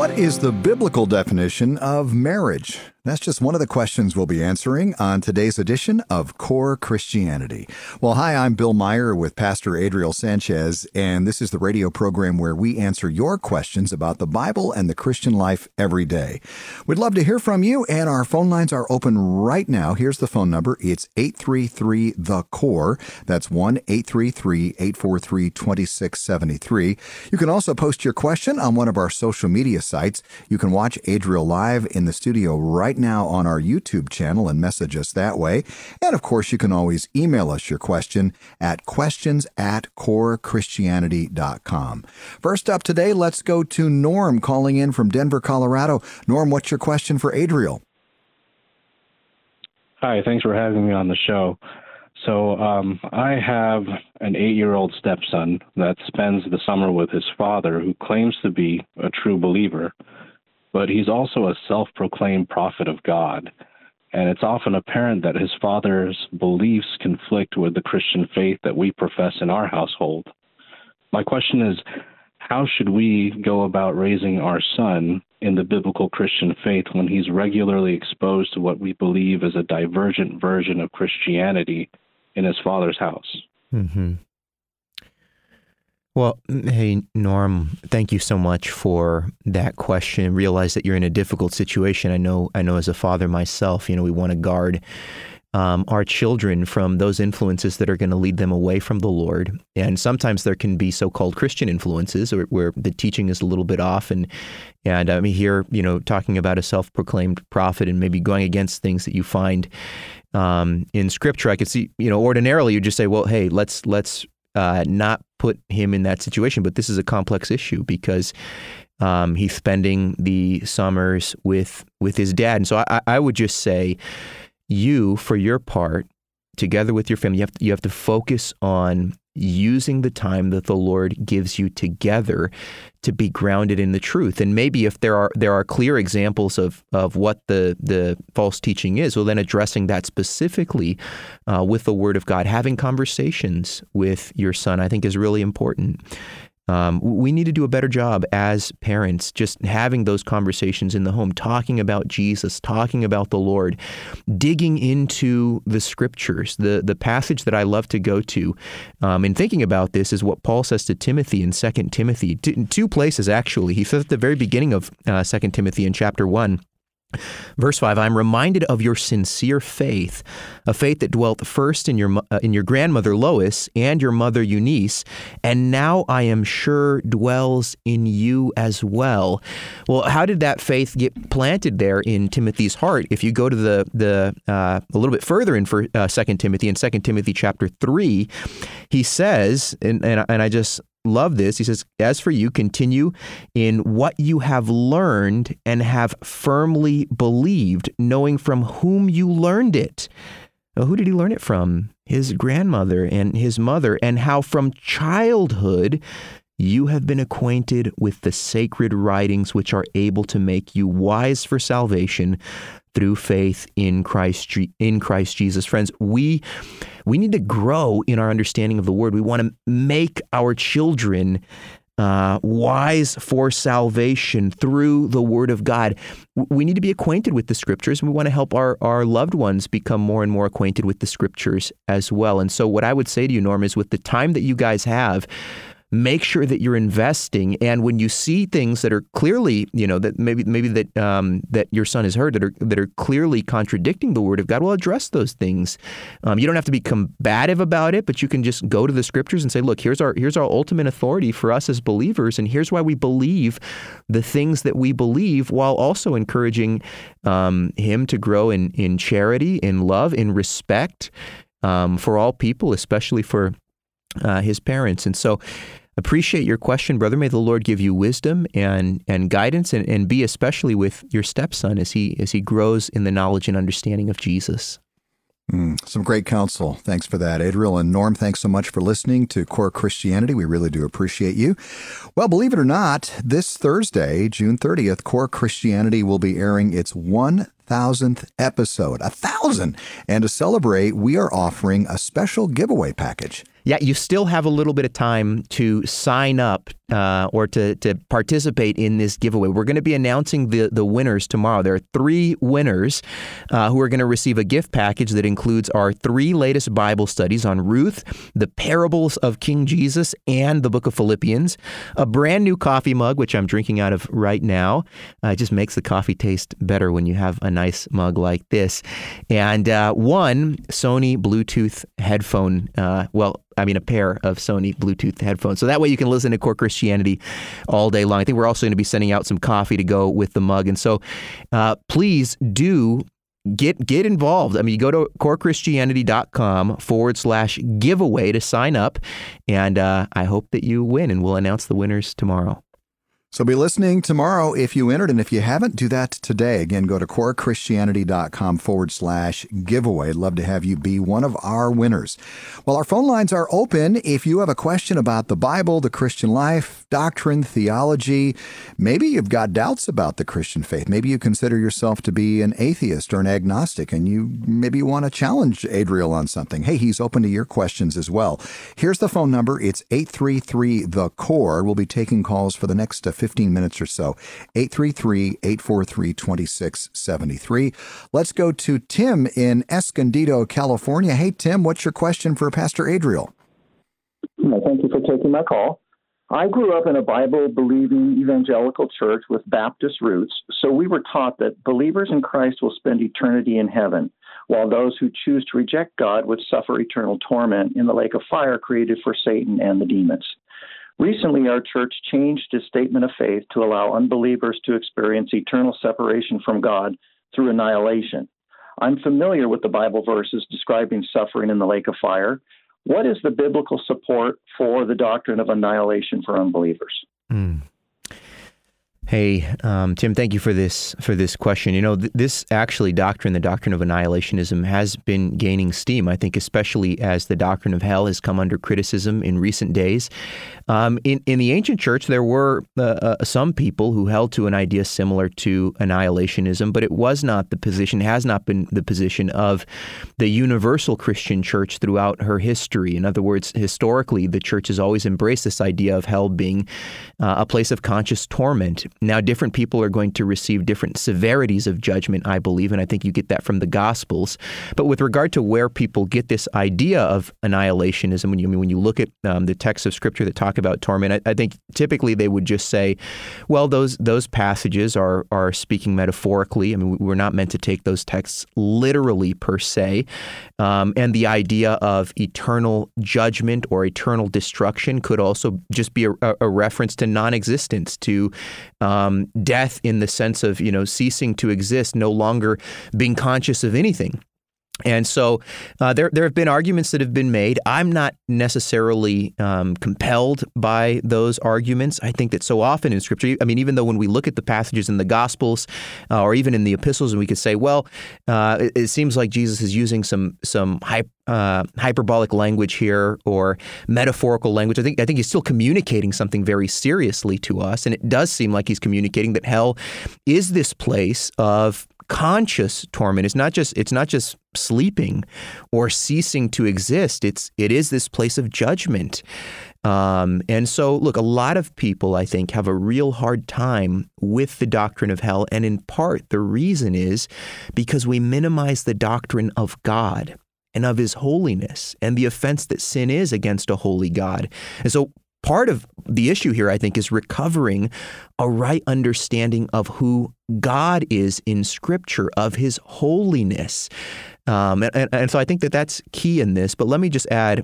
What is the biblical definition of marriage? That's just one of the questions we'll be answering on today's edition of Core Christianity. Well, hi, I'm Bill Meyer with Pastor Adriel Sanchez, and this is the radio program where we answer your questions about the Bible and the Christian life every day. We'd love to hear from you, and our phone lines are open right now. Here's the phone number. It's 833-THE-CORE. That's 1-833-843-2673. You can also post your question on one of our social media sites. You can watch Adriel live in the studio right now on our YouTube channel and message us that way. And of course, you can always email us your question at questions@corechristianity.com. First up today, let's go to Norm calling in from Denver, Colorado. Norm, what's your question for Adriel? Hi, thanks for having me on the show. So I have an 8-year-old stepson that spends the summer with his father, who claims to be a true believer, but he's also a self-proclaimed prophet of God. And it's often apparent that his father's beliefs conflict with the Christian faith that we profess in our household. My question is, how should we go about raising our son in the biblical Christian faith when he's regularly exposed to what we believe is a divergent version of Christianity in his father's house? Mm-hmm. Well, hey, Norm, thank you so much for that question. Realize that you're in a difficult situation. I know as a father myself, we want to guard our children from those influences that are going to lead them away from the Lord. And sometimes there can be so-called Christian influences where the teaching is a little bit off. And I'm here, talking about a self-proclaimed prophet and maybe going against things that you find in Scripture. I could see, ordinarily you just say, well, hey, let's not put him in that situation. But this is a complex issue because he's spending the summers with his dad. And so I would just say, you, for your part, together with your family, you have to focus on using the time that the Lord gives you together to be grounded in the truth. And maybe if there are clear examples of what the false teaching is, well, then addressing that specifically with the Word of God, having conversations with your son, I think is really important. We need to do a better job as parents, just having those conversations in the home, talking about Jesus, talking about the Lord, digging into the Scriptures. The passage that I love to go to in thinking about this is what Paul says to Timothy in 2 Timothy, in two places actually. He says at the very beginning of 2 Timothy in chapter 1, Verse 5, I'm reminded of your sincere faith, a faith that dwelt first in your grandmother Lois and your mother Eunice, and now I am sure dwells in you as well. Well, how did that faith get planted there in Timothy's heart? If you go to a little bit further in 2 Timothy, in 2 Timothy chapter 3, he says, and I just love this. He says, as for you, continue in what you have learned and have firmly believed, knowing from whom you learned it. Now, who did he learn it from? His grandmother and his mother, and how from childhood you have been acquainted with the sacred writings which are able to make you wise for salvation through faith in Christ Jesus. Friends, we need to grow in our understanding of the Word. We want to make our children wise for salvation through the Word of God. We need to be acquainted with the Scriptures, and we want to help our loved ones become more and more acquainted with the Scriptures as well. And so what I would say to you, Norm, is with the time that you guys have, make sure that you're investing, and when you see things that are clearly, that maybe that your son has heard that are clearly contradicting the Word of God, well, address those things. You don't have to be combative about it, but you can just go to the Scriptures and say, look, here's our ultimate authority for us as believers, and here's why we believe the things that we believe, while also encouraging him to grow in charity, in love, in respect for all people, especially for his parents. And so appreciate your question, brother. May the Lord give you wisdom and guidance, and be especially with your stepson as he grows in the knowledge and understanding of Jesus. Some great counsel. Thanks for that, Adriel. And Norm, thanks so much for listening to Core Christianity. We really do appreciate you. Well, believe it or not, this Thursday, June 30th, Core Christianity will be airing its 1,000th episode. 1,000! And to celebrate, we are offering a special giveaway package. Yeah, you still have a little bit of time to sign up or to participate in this giveaway. We're going to be announcing the winners tomorrow. There are 3 winners who are going to receive a gift package that includes our 3 latest Bible studies on Ruth, the parables of King Jesus, and the book of Philippians, a brand new coffee mug, which I'm drinking out of right now. It just makes the coffee taste better when you have a nice mug like this. And 1 Sony Bluetooth headphone, a pair of Sony Bluetooth headphones. So that way you can listen to Core Christianity all day long. I think we're also going to be sending out some coffee to go with the mug. And so please do get involved. I mean, you go to corechristianity.com/giveaway to sign up. And I hope that you win, and we'll announce the winners tomorrow. So be listening tomorrow if you entered, and if you haven't, do that today. Again, go to corechristianity.com/giveaway. I'd love to have you be one of our winners. Well, our phone lines are open. If you have a question about the Bible, the Christian life, doctrine, theology, maybe you've got doubts about the Christian faith. Maybe you consider yourself to be an atheist or an agnostic, and you maybe want to challenge Adriel on something. Hey, he's open to your questions as well. Here's the phone number. It's 833-THE-CORE. We'll be taking calls for the next 15 minutes or so. 833-843-2673. Let's go to Tim in Escondido, California. Hey, Tim, what's your question for Pastor Adriel? Thank you for taking my call. I grew up in a Bible-believing evangelical church with Baptist roots, so we were taught that believers in Christ will spend eternity in heaven, while those who choose to reject God would suffer eternal torment in the lake of fire created for Satan and the demons. Recently, our church changed its statement of faith to allow unbelievers to experience eternal separation from God through annihilation. I'm familiar with the Bible verses describing suffering in the lake of fire. What is the biblical support for the doctrine of annihilation for unbelievers? Hey, Tim, thank you for this question. You know, this actually doctrine, the doctrine of annihilationism, has been gaining steam, I think, especially as the doctrine of hell has come under criticism in recent days. In the ancient church, there were some people who held to an idea similar to annihilationism, but it was not the position, has not been the position of the universal Christian church throughout her history. In other words, historically, the church has always embraced this idea of hell being a place of conscious torment. Now, different people are going to receive different severities of judgment, I believe, and I think you get that from the Gospels. But with regard to where people get this idea of annihilationism, when you look at the texts of Scripture that talk about torment, I think typically they would just say, well, those passages are speaking metaphorically. I mean, we're not meant to take those texts literally per se. And the idea of eternal judgment or eternal destruction could also just be a reference to non-existence, to death in the sense of, ceasing to exist, no longer being conscious of anything. And so there have been arguments that have been made. I'm not necessarily compelled by those arguments. I think that so often in Scripture, I mean, even though when we look at the passages in the Gospels or even in the epistles, and we could say, well, it seems like Jesus is using some hyperbolic language here or metaphorical language. I think he's still communicating something very seriously to us, and it does seem like he's communicating that hell is this place of conscious torment. It's not just sleeping or ceasing to exist. It is this place of judgment. And so, look, a lot of people, I think, have a real hard time with the doctrine of hell. And in part, the reason is because we minimize the doctrine of God and of his holiness and the offense that sin is against a holy God. And so part of the issue here, I think, is recovering a right understanding of who God is in Scripture, of his holiness. And so I think that that's key in this. But let me just add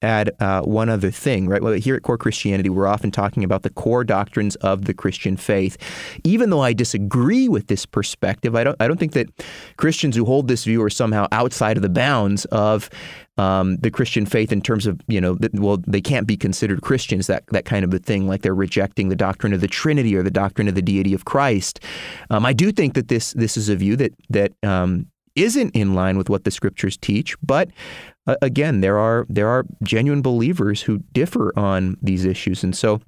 one other thing, right? Well, here at Core Christianity, we're often talking about the core doctrines of the Christian faith. Even though I disagree with this perspective, I don't think that Christians who hold this view are somehow outside of the bounds of the Christian faith in terms of, they can't be considered Christians, that kind of a thing, like they're rejecting the doctrine of the Trinity or the doctrine of the deity of Christ. I do think that this is a view that isn't in line with what the Scriptures teach, but again, there are genuine believers who differ on these issues. And so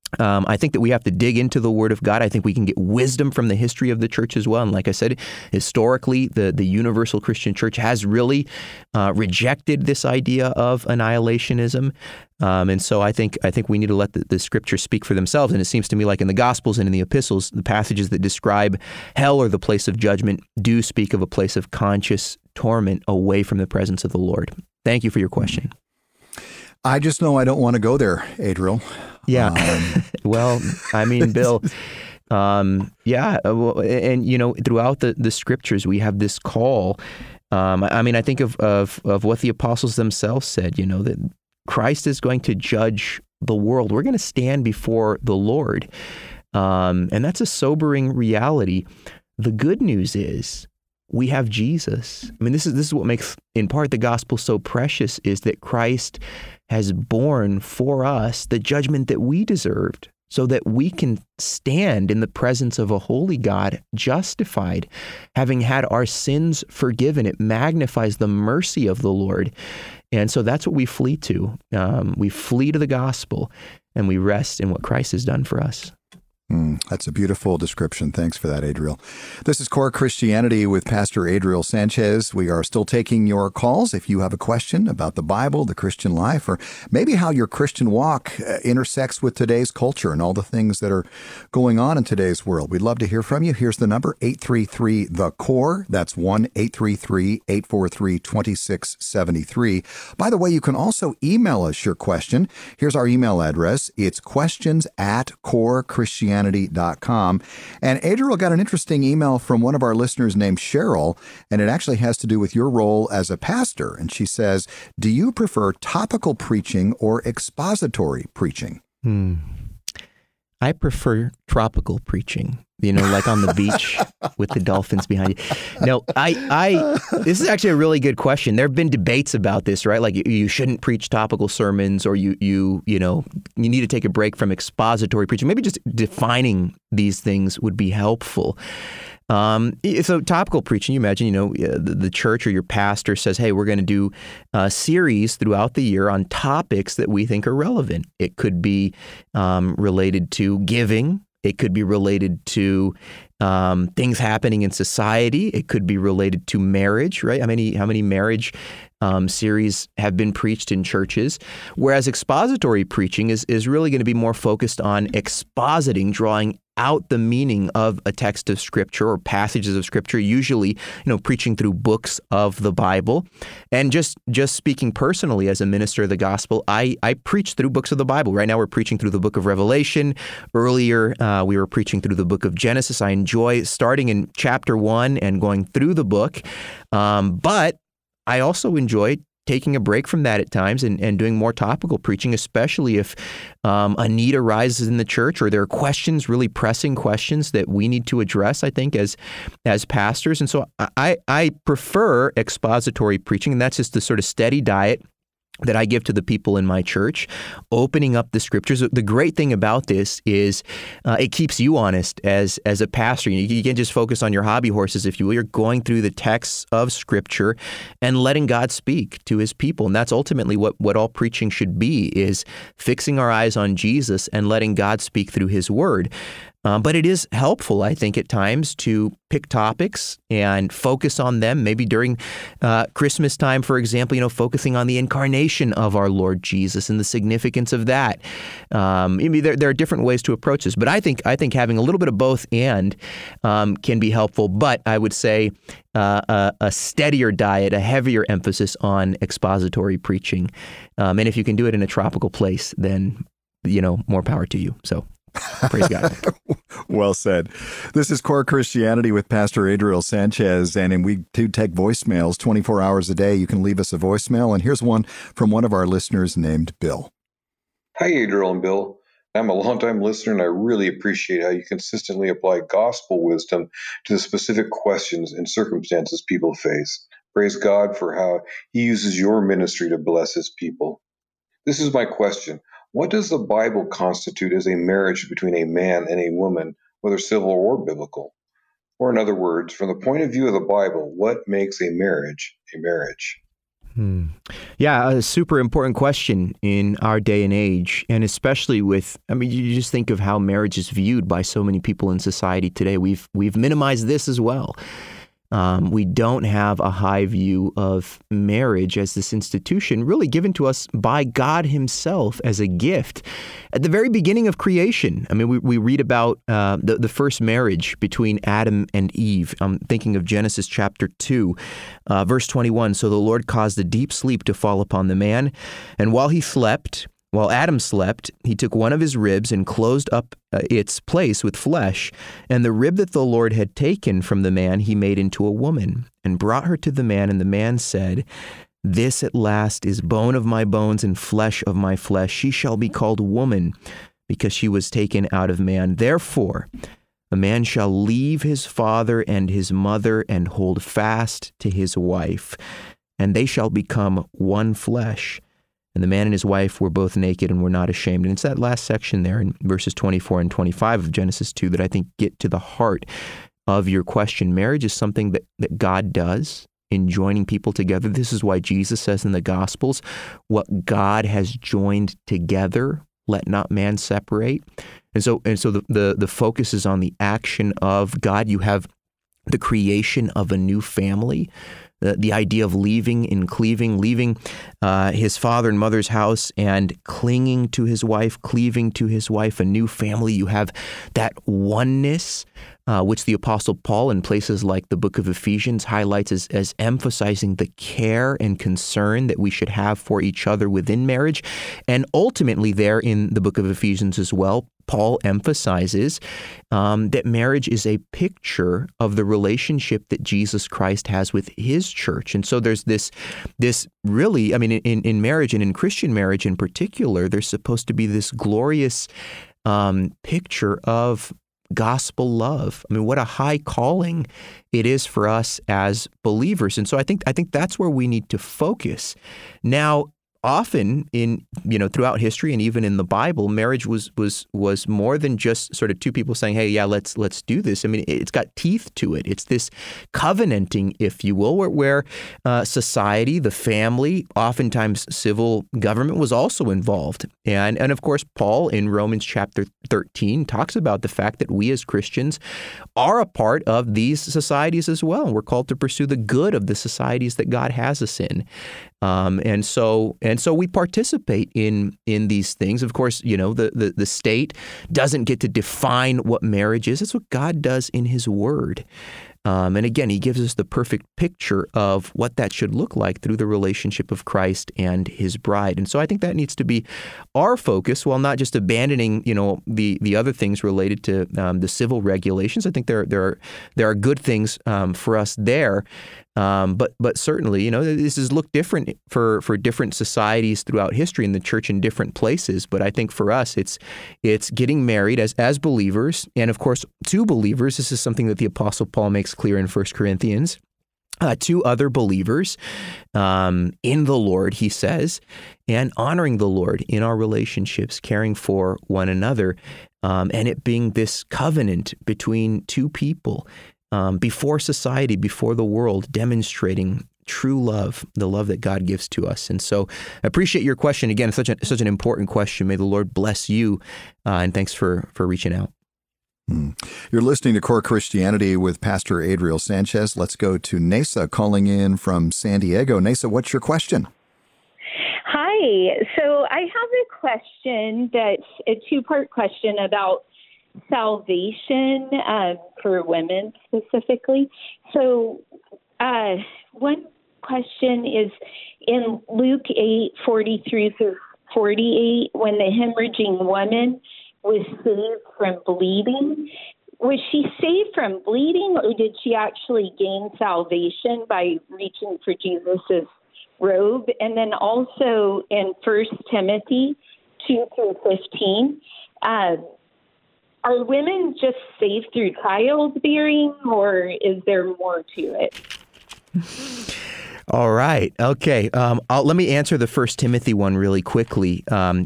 I think that we have to dig into the Word of God. I think we can get wisdom from the history of the church as well. And like I said, historically, the universal Christian church has really rejected this idea of annihilationism. And so I think we need to let the Scriptures speak for themselves. And it seems to me like in the Gospels and in the epistles, the passages that describe hell or the place of judgment do speak of a place of conscious torment away from the presence of the Lord. Thank you for your question. I just know I don't want to go there, Adriel. Yeah. Well, I mean, Bill, yeah. And, you know, throughout the Scriptures, we have this call. I mean, I think of what the apostles themselves said, you know, that Christ is going to judge the world. We're going to stand before the Lord. And that's a sobering reality. The good news is we have Jesus. I mean, this is what makes, in part, the gospel so precious, is that Christ has borne for us the judgment that we deserved, so that we can stand in the presence of a holy God, justified, having had our sins forgiven. It magnifies the mercy of the Lord. And so that's what we flee to. We flee to the gospel, and we rest in what Christ has done for us. That's a beautiful description. Thanks for that, Adriel. This is Core Christianity with Pastor Adriel Sanchez. We are still taking your calls. If you have a question about the Bible, the Christian life, or maybe how your Christian walk intersects with today's culture and all the things that are going on in today's world, we'd love to hear from you. Here's the number, 833-THE-CORE. That's 1-833-843-2673. By the way, you can also email us your question. Here's our email address. It's questions@corechristianity.com. And Adriel got an interesting email from one of our listeners named Cheryl, and it actually has to do with your role as a pastor. And she says, do you prefer topical preaching or expository preaching? I prefer tropical preaching, you know, like on the beach with the dolphins behind you. No, this is actually a really good question. There have been debates about this, right? Like you shouldn't preach topical sermons, or you need to take a break from expository preaching. Maybe just defining these things would be helpful. So topical preaching, you imagine, the church or your pastor says, hey, we're going to do a series throughout the year on topics that we think are relevant. It could be related to giving. It could be related to things happening in society. It could be related to marriage, right? How many marriage series have been preached in churches? Whereas expository preaching is really going to be more focused on expositing, drawing out the meaning of a text of Scripture or passages of Scripture, usually, preaching through books of the Bible. And just speaking personally as a minister of the gospel, I preach through books of the Bible. Right now we're preaching through the book of Revelation. Earlier, we were preaching through the book of Genesis. I enjoy starting in chapter 1 and going through the book. But I also enjoy taking a break from that at times and doing more topical preaching, especially if a need arises in the church or there are questions, really pressing questions that we need to address, I think, as pastors. And so I prefer expository preaching, and that's just the sort of steady diet that I give to the people in my church, opening up the Scriptures. The great thing about this is it keeps you honest as a pastor. You can't just focus on your hobby horses, if you will. You're going through the texts of Scripture and letting God speak to His people. And that's ultimately what all preaching should be, is fixing our eyes on Jesus and letting God speak through His Word. But it is helpful, I think, at times to pick topics and focus on them. Maybe during Christmas time, for example, focusing on the incarnation of our Lord Jesus and the significance of that. There are different ways to approach this, but I think having a little bit of both and can be helpful. But I would say a steadier diet, a heavier emphasis on expository preaching. And if you can do it in a tropical place, then more power to you. So. Praise God. Well said. This is Core Christianity with Pastor Adriel Sanchez, and we do take voicemails 24 hours a day. You can leave us a voicemail, and here's one from one of our listeners named Bill. Hi, Adriel and Bill. I'm a longtime listener, and I really appreciate how you consistently apply gospel wisdom to the specific questions and circumstances people face. Praise God for how He uses your ministry to bless His people. This is my question. What does the Bible constitute as a marriage between a man and a woman, whether civil or biblical? Or in other words, from the point of view of the Bible, what makes a marriage a marriage? Yeah, a super important question in our day and age, and especially with, you just think of how marriage is viewed by so many people in society today. We've minimized this as well. We don't have a high view of marriage as this institution really given to us by God himself as a gift at the very beginning of creation. We read about the first marriage between Adam and Eve. I'm thinking of Genesis chapter 2, verse 21. So the Lord caused a deep sleep to fall upon the man, and while Adam slept, he took one of his ribs and closed up its place with flesh. And the rib that the Lord had taken from the man he made into a woman and brought her to the man. And the man said, "This at last is bone of my bones and flesh of my flesh. She shall be called woman because she was taken out of man. Therefore, a man shall leave his father and his mother and hold fast to his wife, and they shall become one flesh. And the man and his wife were both naked and were not ashamed." And it's that last section there in verses 24 and 25 of Genesis 2 that I think get to the heart of your question. Marriage is something that God does in joining people together. This is why Jesus says in the Gospels, what God has joined together, let not man separate. And so the focus is on the action of God. You have the creation of a new family. The idea of leaving and cleaving, leaving his father and mother's house and clinging to his wife, cleaving to his wife, a new family. You have that oneness, which the Apostle Paul in places like the book of Ephesians highlights as emphasizing the care and concern that we should have for each other within marriage. And ultimately there in the book of Ephesians as well, Paul emphasizes that marriage is a picture of the relationship that Jesus Christ has with his church. And so there's this really, in marriage and in Christian marriage in particular, there's supposed to be this glorious picture of gospel love. What a high calling it is for us as believers. And so I think that's where we need to focus. Now, often throughout history and even in the Bible, marriage was more than just sort of two people saying, "Hey, yeah, let's do this." It's got teeth to it. It's this covenanting, if you will, where society, the family, oftentimes civil government was also involved. And of course, Paul in Romans chapter 13 talks about the fact that we as Christians are a part of these societies as well. We're called to pursue the good of the societies that God has us in. And so we participate in these things. Of course, the state doesn't get to define what marriage is. It's what God does in his word. And again, he gives us the perfect picture of what that should look like through the relationship of Christ and his bride. And so I think that needs to be our focus, while not just abandoning, the other things related to the civil regulations. I think there are good things for us there. But certainly, this has looked different for different societies throughout history in the church in different places. But I think for us, it's getting married as believers. And of course, to believers, this is something that the Apostle Paul makes clear in 1 Corinthians. To other believers in the Lord, he says, and honoring the Lord in our relationships, caring for one another, and it being this covenant between two people. Before society, before the world, demonstrating true love, the love that God gives to us. And so I appreciate your question. Again, such an important question. May the Lord bless you, and thanks for reaching out. You're listening to Core Christianity with Pastor Adriel Sanchez. Let's go to Nesa calling in from San Diego. Nesa, what's your question? Hi. So I have a question that's a two-part question about salvation for women specifically. So one question is in Luke 8:43-48, when the hemorrhaging woman was saved from bleeding, was she saved from bleeding, or did she actually gain salvation by reaching for Jesus's robe? And then also in 1 Timothy 2-15, are women just saved through childbearing, or is there more to it? All right. Okay. Let me answer the 1 Timothy one really quickly.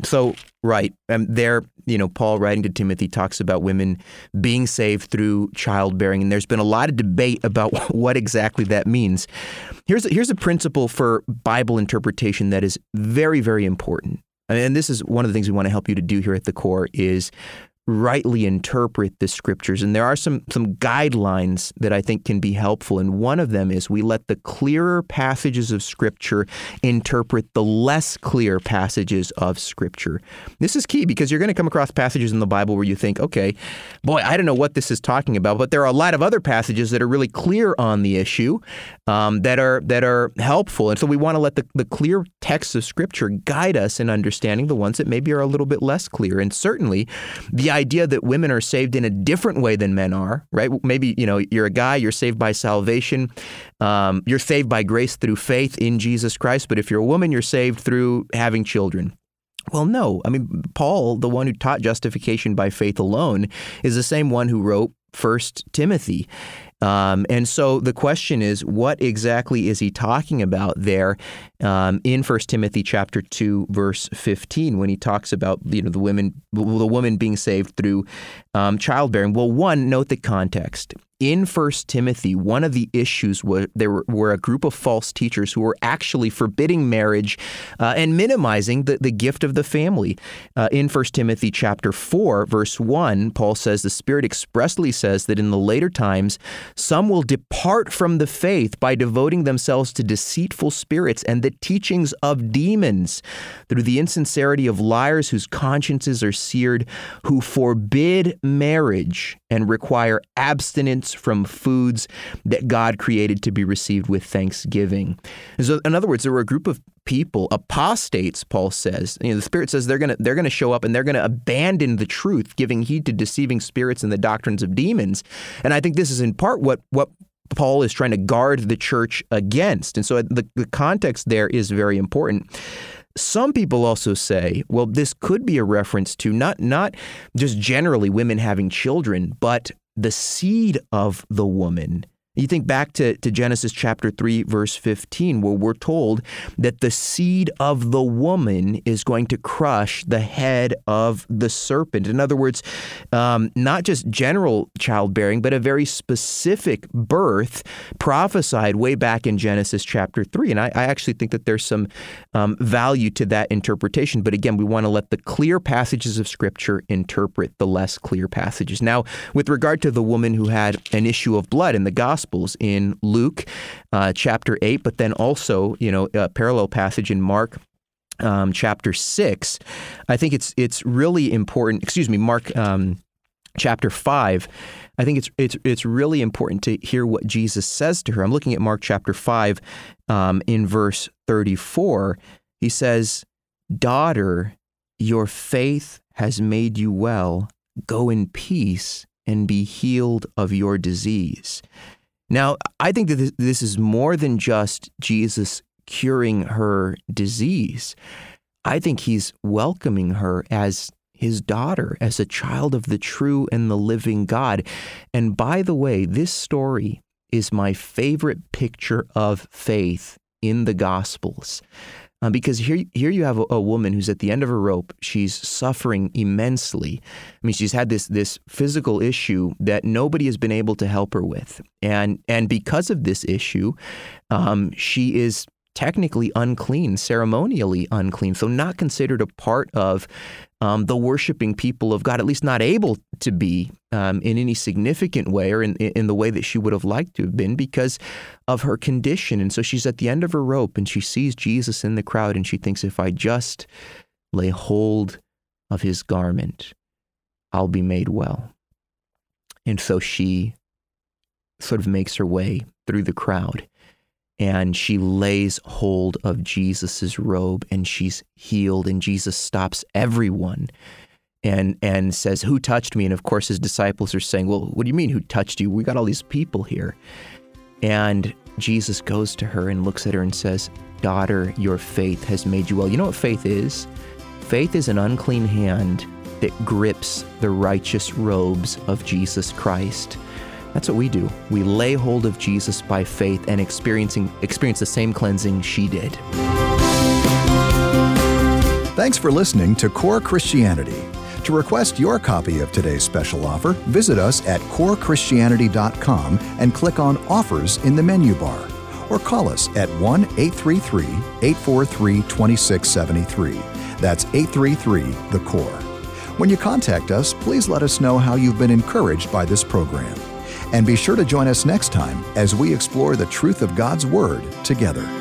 There, Paul writing to Timothy talks about women being saved through childbearing, and there's been a lot of debate about what exactly that means. Here's a principle for Bible interpretation that is very, very important. And this is one of the things we want to help you to do here at the Core is rightly interpret the scriptures. And there are some guidelines that I think can be helpful. And one of them is we let the clearer passages of scripture interpret the less clear passages of scripture. This is key because you're going to come across passages in the Bible where you think, okay, boy, I don't know what this is talking about, but there are a lot of other passages that are really clear on the issue that are helpful. And so we want to let the clear texts of scripture guide us in understanding the ones that maybe are a little bit less clear. And certainly the idea that women are saved in a different way than men are, right? Maybe, you're a guy, you're saved by salvation. You're saved by grace through faith in Jesus Christ. But if you're a woman, you're saved through having children. Well, no. I mean, Paul, the one who taught justification by faith alone, is the same one who wrote 1 Timothy. And so the question is, what exactly is he talking about there in 1 Timothy chapter 2, verse 15, when he talks about the woman being saved through childbearing? Well, one, note the context. In 1 Timothy, one of the issues was there were a group of false teachers who were actually forbidding marriage and minimizing the gift of the family. In 1 Timothy chapter 4, verse 1, Paul says, the Spirit expressly says that in the later times, some will depart from the faith by devoting themselves to deceitful spirits and the teachings of demons, through the insincerity of liars whose consciences are seared, who forbid marriage and require abstinence from foods that God created to be received with thanksgiving. And so, in other words, there were a group of people, apostates, Paul says. The Spirit says they're going to show up and they're going to abandon the truth, giving heed to deceiving spirits and the doctrines of demons. And I think this is in part what Paul is trying to guard the church against. And so the context there is very important. Some people also say, well, this could be a reference to not just generally women having children, but the seed of the woman. You think back to Genesis chapter 3, verse 15, where we're told that the seed of the woman is going to crush the head of the serpent. In other words, not just general childbearing, but a very specific birth prophesied way back in Genesis chapter 3. And I actually think that there's some value to that interpretation. But again, we want to let the clear passages of Scripture interpret the less clear passages. Now, with regard to the woman who had an issue of blood in the Gospels in Luke chapter 8, but then also, a parallel passage in Mark chapter 6, I think it's really important. Mark chapter 5. I think it's really important to hear what Jesus says to her. I'm looking at Mark chapter 5 in verse 34. He says, "Daughter, your faith has made you well. Go in peace and be healed of your disease." Now, I think that this is more than just Jesus curing her disease. I think he's welcoming her as his daughter, as a child of the true and the living God. And by the way, this story is my favorite picture of faith in the Gospels. Because here you have a woman who's at the end of her rope. She's suffering immensely. I mean, she's had this physical issue that nobody has been able to help her with. And because of this issue, she is technically unclean, ceremonially unclean, so not considered a part of the worshiping people of God, at least not able to be in any significant way or in the way that she would have liked to have been because of her condition. And so she's at the end of her rope and she sees Jesus in the crowd and she thinks, if I just lay hold of his garment, I'll be made well. And so she sort of makes her way through the crowd. And she lays hold of Jesus's robe and she's healed. And Jesus stops everyone and says, "Who touched me?" And of course, his disciples are saying, "Well, what do you mean, who touched you? We got all these people here." And Jesus goes to her and looks at her and says, "Daughter, your faith has made you well." You know what faith is? Faith is an unclean hand that grips the righteous robes of Jesus Christ. That's what we do. We lay hold of Jesus by faith and experience the same cleansing she did. Thanks for listening to Core Christianity. To request your copy of today's special offer, visit us at corechristianity.com and click on Offers in the menu bar. Or call us at 1-833-843-2673. That's 833-THE-CORE. When you contact us, please let us know how you've been encouraged by this program. And be sure to join us next time as we explore the truth of God's Word together.